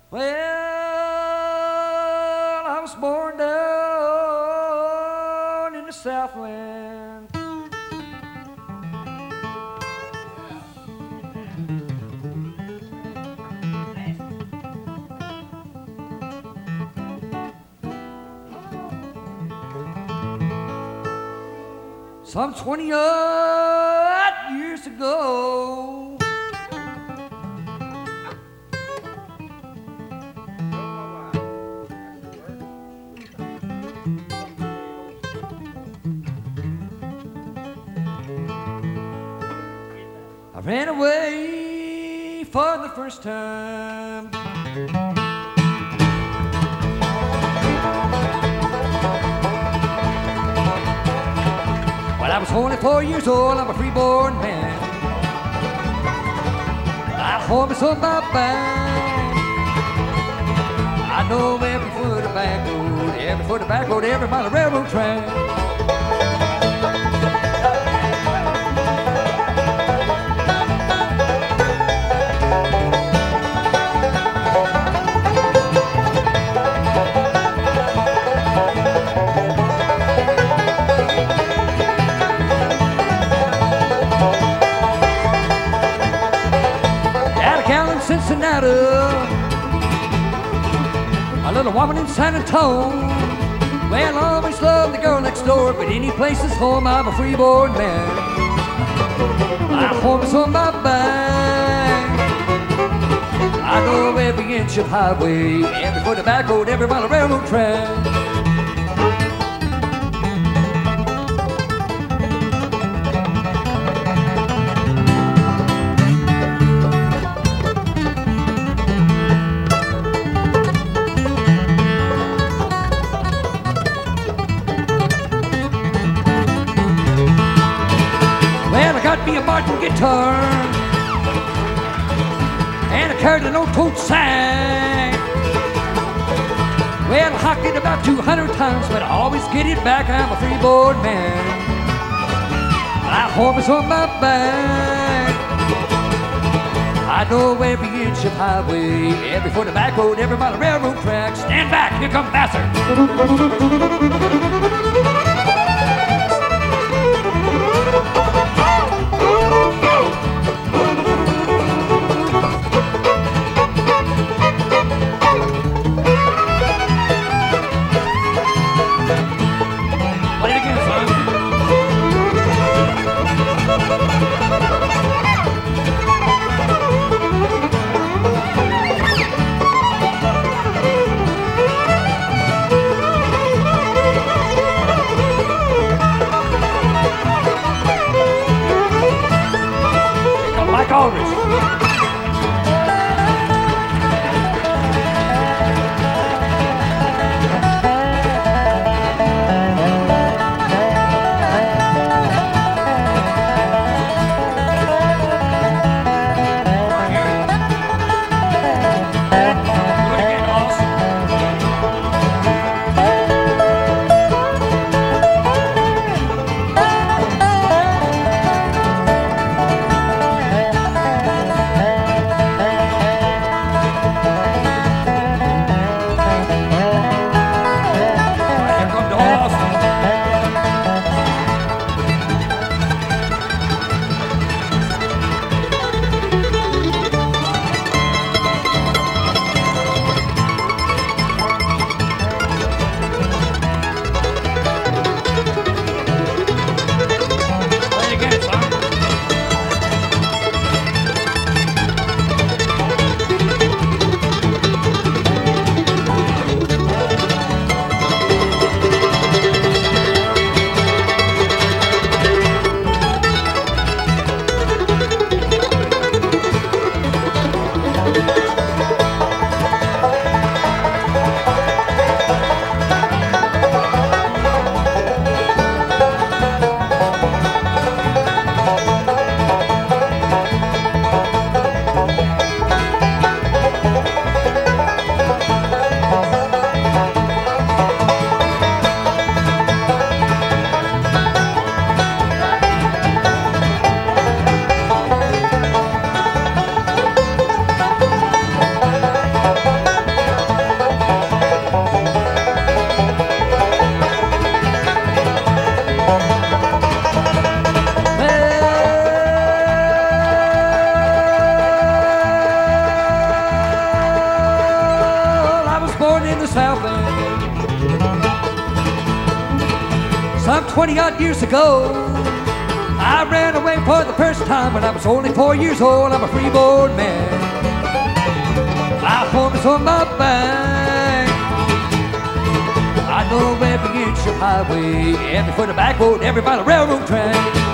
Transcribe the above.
Well, I was born down in the Southland. Some 20-odd years ago. I ran away for the first time. When I was only 4 years old, I'm a freeborn man. I hold me on my back. I know every foot of back road, every foot of back road, every mile of railroad track. Cincinnati, a little woman in San Antonio. Well, I always loved the girl next door, but any place is home, I'm a freeborn man. My home is on my back. I know every inch of highway, every foot of back road, every mile of railroad track. Got me a Martin guitar and I carried an old tote sack. Well, I hocked it about 200 times, but I always get it back. I'm a freeborn man. My home is on my back. I know every inch of highway, every foot of back road, every mile of railroad track. Stand back, here comes Vassar. Some 20-odd years ago, I ran away for the first time when I was only 4 years old. I'm a freeborn man. My home is on my back. I know every inch of highway, every foot of back road, every mile of railroad track.